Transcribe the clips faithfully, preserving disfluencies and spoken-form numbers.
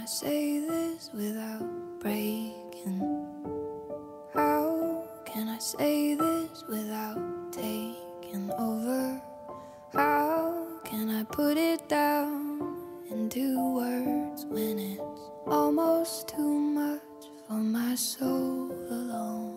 I say this without breaking? How can I say this without taking over? How can I put it down into words when it's almost too much for my soul alone?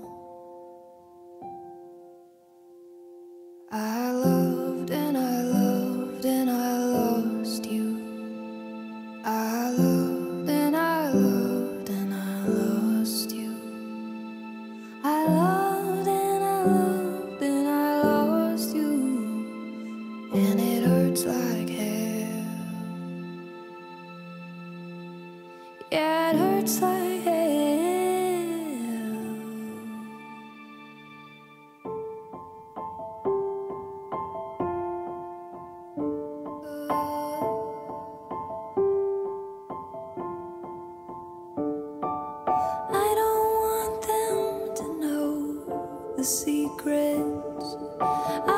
I loved and I loved and I lost you. I loved and I loved and I lost you. I loved and I loved and I lost you. And it hurts like hell. Yeah, it hurts like hell. I don't want them to know the secrets. I